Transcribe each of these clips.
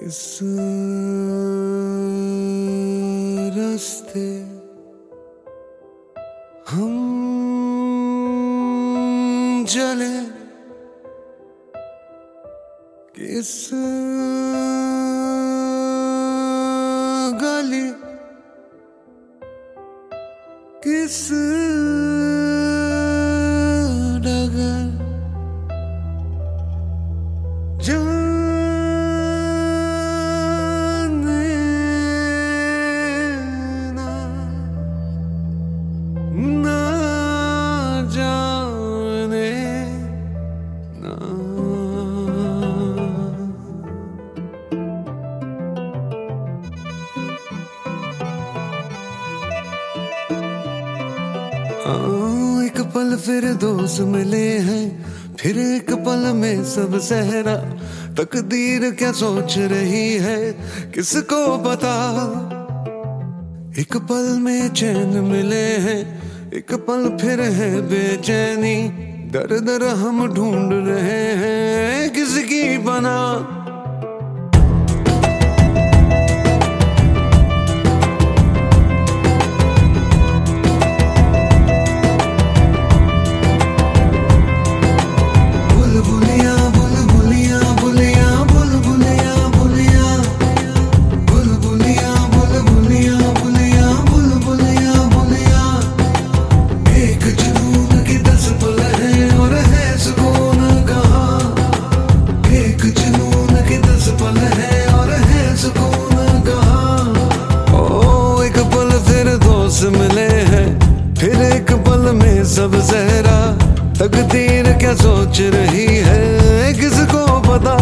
किस रास्ते हम चले, किस गली, किस डगर जाने ना, ना जाने ना। एक पल फिर दोस्त मिले हैं, फिर एक पल में सब सहरा। तकदीर क्या सोच रही है किसको पता। एक पल में चैन मिले हैं, एक पल फिर है बेचैनी। दर दर हम ढूंढ रहे हैं किसकी बना। मिले हैं फिर एक पल में सब जहरा। तकदीर क्या सोच रही है किसको पता।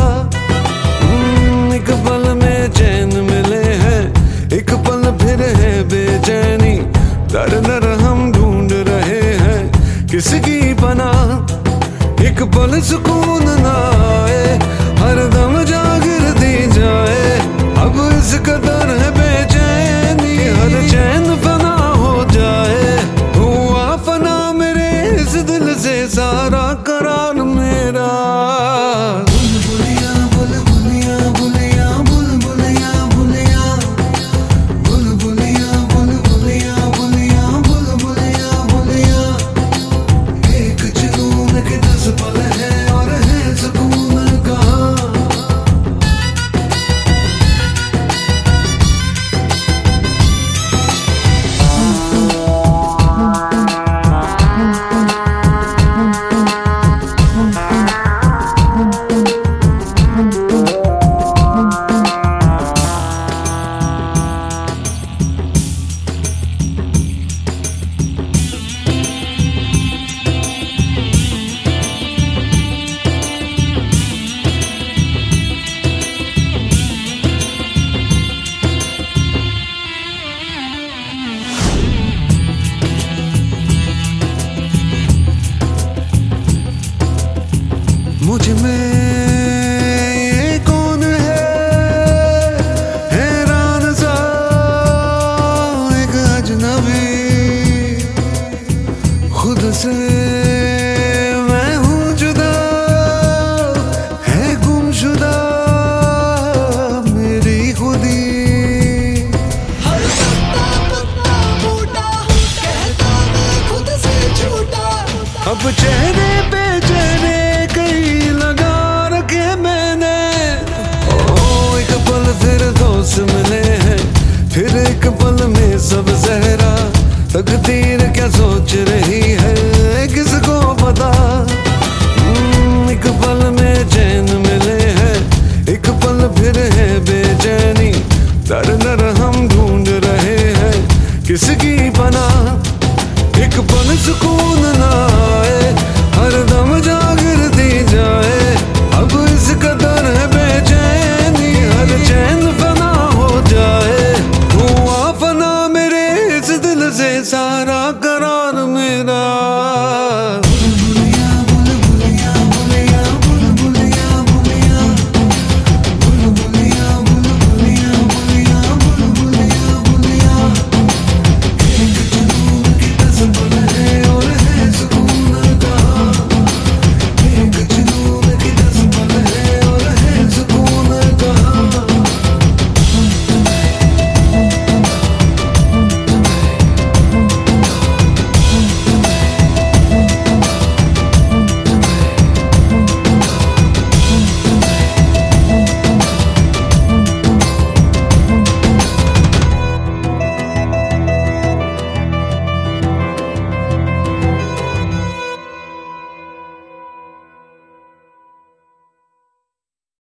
एक पल में चैन मिले हैं, एक पल फिर है बेचैनी। दर दर हम ढूंढ रहे हैं किसकी पनाह। एक पल सुकून ना आए, हर दम जागृति जाए। अब इस कदर है बेचैनी, हर चैन फना हो जाए। हुआ फना मेरे इस दिल से सारा करार मेरा। बुलबुलिया बुलबुलिया बुलिया बुलबुलिया बुलिया बुलबुलिया बुलबुलिया बुलिया बुलबुलिया बुलिया। एक जुनून के 10 पल है और है सुकून कहाँ। मुझ में ये कौन है हैरान सा, एक अजनबी। खुद से मैं हूँ जुदा, है गुमशुदा मेरी खुदी। हर पत्ता बूटा कहता मैं खुद से झूठा। अब